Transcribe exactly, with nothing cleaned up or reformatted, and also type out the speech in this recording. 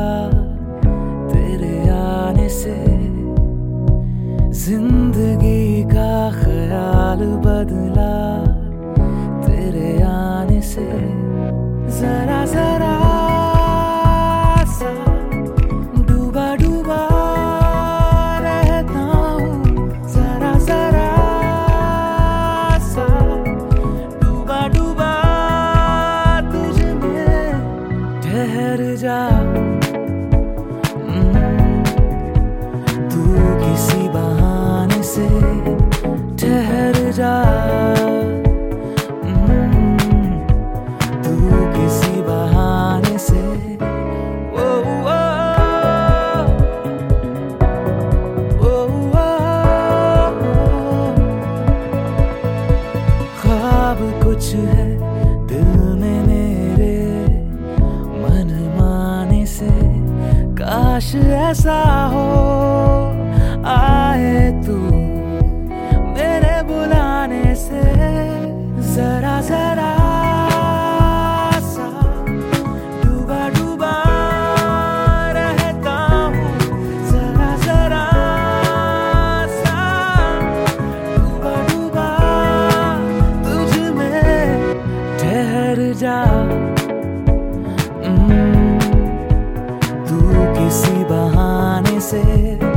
तेरे आने से, जिंदगी का ख्याल बदला तेरे आने से। जरा जरा सा डूबा डूबा रहता हूँ, जरा जरा सा डूबा डूबा तुझ में। ठहर जा तू किसी बहाने से, ठहर जा तू किसी बहाने से। ओ, ओ, ओ, ओ, ख्वाब कुछ है दिल में मेरे, मन माने से काश ऐसा हो आए तू मेरे बुलाने से। जरा जरा सा डूबा डूबा रहता हूँ, जरा जरा सा डूबा डूबा तुझ में। ठहर जा तू किसी बहाने से।